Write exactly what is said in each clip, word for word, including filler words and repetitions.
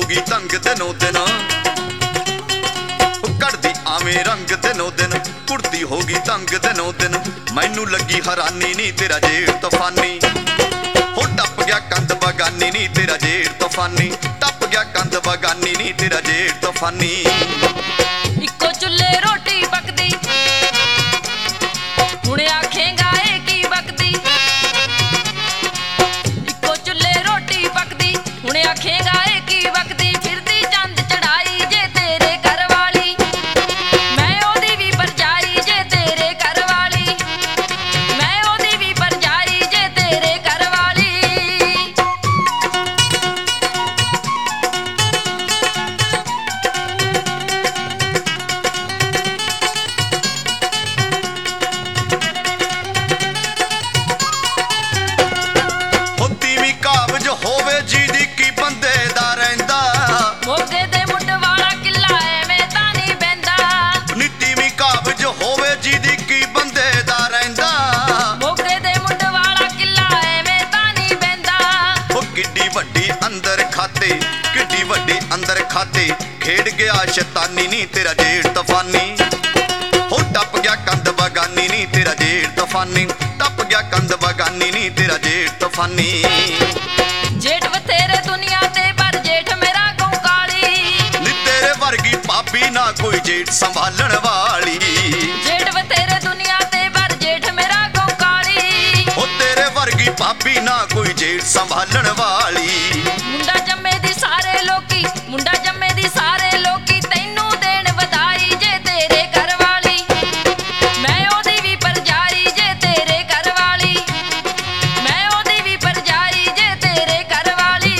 गई तंग दिनों दिन, कढ़दी आवें रंग दिनों दिन, कुड़ती हो गई तंग दिनों दिन। मैनू लगी हैरानी नी तेरा जेठ तूफानी, हो टप गया कंध बगानी नी तेरा जेठ तूफानी, टप गया कंध बगानी नी तेरा जेठ तूफानी। इक्को चुल्हे रोटी पकदी, हुणे आखेगा ए की बकदी। इक्को चुल्हे रोटी पकदी, हुणे आखेगा ए की बकदी। फिरदी चंद चढ़ाई जे तेरे घर वाली, मैं ओदी भी परजाई जे तेरे घर वाली, मैं ओदी भी परजाई जे तेरे घर वाली। होवे जी दी की बंदे दा रहिंदा, मोगे दे मुंड वाला किला एवें तां नहीं बहिंदा। नीति भी काबज होवे जी दी की बंदे दा रहिंदा, मोगे दे मुंड वाला किला एवें तां नहीं बहिंदा। ओ किड्डी वड्डी अंदर खाते, किड्डी वड्डी अंदर खाते, खेड गया शैतानी नी तेरा जेठ तूफानी। हो टप गया कंध बगानी नी तेरा जेठ तूफानी, टप गया कंध बगानी नी तेरा जेठ तूफानी। जेठ बथेरे दुनिया ते पर जेठ मेरा गौं काली, नी तेरे वर्गी पापी ना कोई जेठ संभालण वाली। जेठ बथेरे दुनिया ते पर जेठ मेरा गौं काली, ओ तेरे वर्गी पापी ना कोई जेठ संभालण वाली। मुंडा जम्मे दी सारे लोकी, मुंडा जम्मे दी सारे लोकी, तैनू देण वधाई जे तेरे घर वाली, मैं ओदी भी परजाई जे तेरे घर वाली, मैं ओदी भी परजाई जे तेरे घर वाली।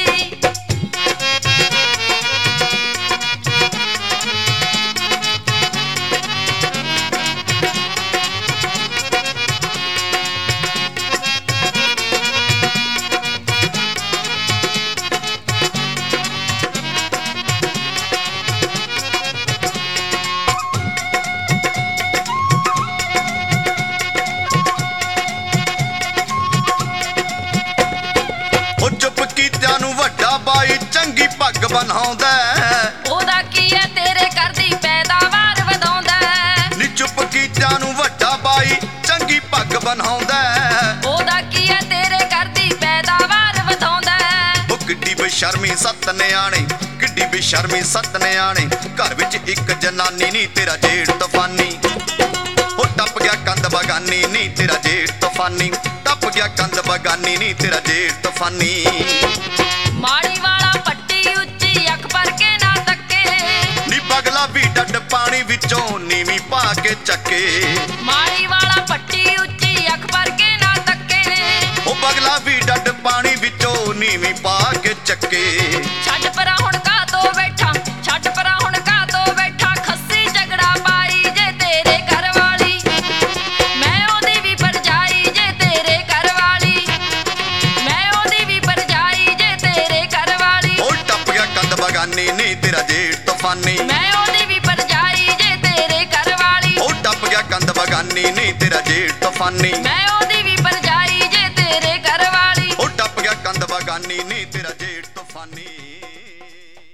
बाई चंगी पग बनाउंदा, ओदा की है तेरे घर दी पैदावार वधाउंदा। नी चुप कीतिआं नूं वड्डा बाई चंगी पग बनाउंदा, ओदा की है तेरे घर दी पैदावार वधाउंदा। ओ किड्डी बेशर्मी सत्त न्याणे, किड्डी बेशर्मी सत्त न्याणे, घर विच इक जनानी नी तेरा जेठ तूफानी। ओ टप गया कंध बगानी नी तेरा जेठ तूफानी, टप गया कंध बगानी नी तेरा जेठ तूफानी। माड़ी वाला पट्टी उच्ची अख भर के ना तके, नी पगला भी डड पानी विचों नीवी पा के चके। माड़ी वाला पट्टी उच्ची अख भर के ना तके, ओ पगला भी डड पानी विचों नीवी पा के चके। छड्ड परा हुण का तो बैठा, छड्ड परा हुण का तो बैठा, खस्सी झगड़ा पाई जे तेरे घर वाली, मैं ओदी भी परजाई जे तेरे घर वाली, मैं ओदी भी परजाई जे तेरे घर वाली। ओ टप गया कंध बगानी नी तेरा जेठ तूफानी, मैं ओदी भी परजाई जे तेरे घर वाली, ओ टप गया कंध बगानी नी तेरा जेठ तूफानी, मैं ओदी भी परजाई जे तेरे घर वाली। ओ टप गया कंध बगानी नी तेरा जेठ तूफानी।